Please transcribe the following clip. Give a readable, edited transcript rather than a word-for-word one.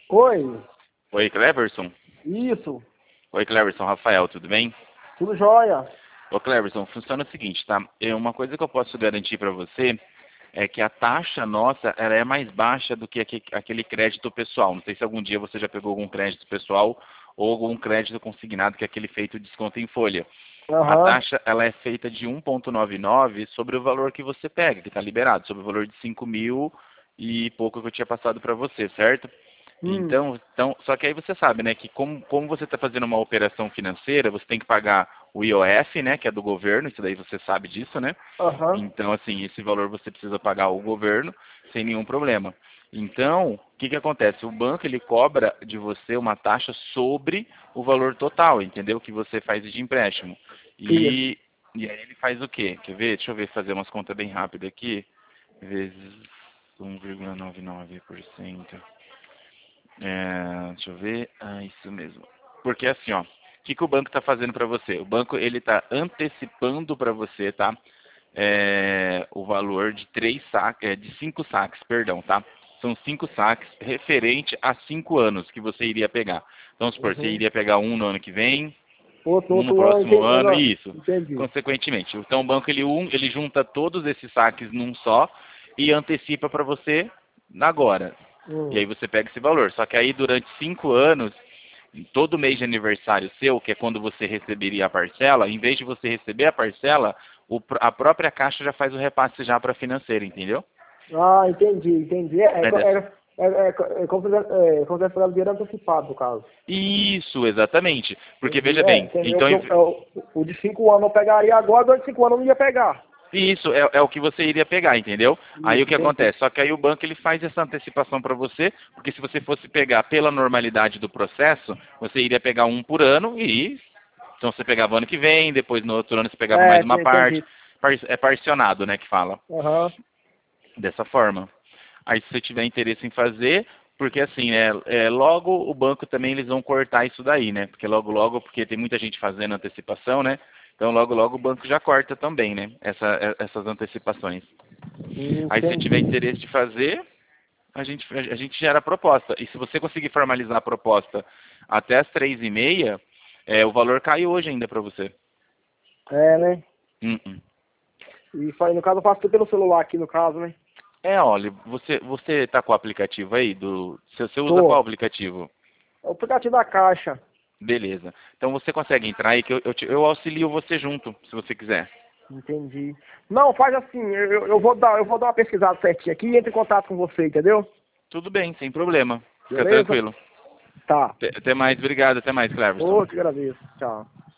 Oi, Oi, Cleverson. isso, Oi, Cleverson. Rafael, tudo bem? tudo jóia. Ô, Cleverson, funciona o seguinte, tá? Uma coisa que eu posso garantir para você é que a taxa nossa ela é mais baixa do que aquele crédito pessoal. Não sei se algum dia você já pegou algum crédito pessoal ou algum crédito consignado, que é aquele feito desconto em folha. A Aham, taxa ela é feita de 1,99 sobre o valor que você pega, que está liberado, sobre o valor de 5 mil e pouco que eu tinha passado para você, certo? hum, Então, só que aí você sabe, né, que como você está fazendo uma operação financeira, você tem que pagar o IOF, né, que é do governo, isso daí você sabe disso, né? aham, Então, assim, esse valor você precisa pagar ao governo sem nenhum problema. Então, o que que acontece? O banco ele cobra de você uma taxa sobre o valor total, entendeu? Que você faz de empréstimo. isso. E aí ele faz o quê? Quer ver? Deixa eu ver fazer umas contas bem rápidas aqui. Vezes 1,99%. Deixa eu ver. Isso mesmo. Porque assim, ó, o que que o banco está fazendo para você? O banco ele está antecipando para você, tá? O valor de de 5 saques, perdão, tá? São 5 saques referente a 5 anos que você iria pegar. Então, supor, você Uhum. iria pegar um no ano que vem, Outro, um no outro ano, próximo entendi. ano, e isso. Entendi. Consequentemente. Então, o banco ele junta todos esses saques num só e antecipa para você agora. E Hum. aí você pega esse valor. Só que aí durante 5 anos, todo mês de aniversário seu, que é quando você receberia a parcela, em vez de você receber a parcela, a própria Caixa já faz o repasse já para a financeira, entendeu? Ah, entendi, entendi. É dessa. Como se fosse pagado dinheiro antecipado, no caso. Isso, exatamente. Porque Entendi. veja bem, Entendi. então O de 5 anos eu pegaria agora, o de 5 anos eu não ia pegar. isso é o que você iria pegar, entendeu? Aí o Isso, que entendi. acontece? Só que aí o banco ele faz essa antecipação para você, porque se você fosse pegar pela normalidade do processo, você iria pegar um por ano e então você pegava ano que vem, depois no outro ano você pegava mais uma parte. Entendi. É parcionado, né, que fala. Aham. Dessa forma. Aí se você tiver interesse em fazer, porque assim, logo o banco também eles vão cortar isso daí, né? Porque logo, porque tem muita gente fazendo antecipação, né? Então logo o banco já corta também, né? Essas antecipações. Aí se tiver Entendi. interesse de fazer, a gente gera a proposta. E se você conseguir formalizar a proposta até as 3h30, o valor cai hoje ainda para você. É, né? Uh-uh. No caso, eu faço tudo pelo celular aqui, no caso, né? Olha, você tá com o aplicativo aí você usa qual Tô. aplicativo? É o aplicativo da Caixa. Beleza. Então você consegue entrar aí que eu auxilio você junto, se você quiser. Entendi. Não, faz assim, eu vou dar uma pesquisada certinha aqui e entro em contato com você, entendeu? Tudo bem, sem problema. Fica Beleza? tranquilo. Tá. Até mais, obrigado, até mais, Cleverson. Ô, que agradeço. Tchau.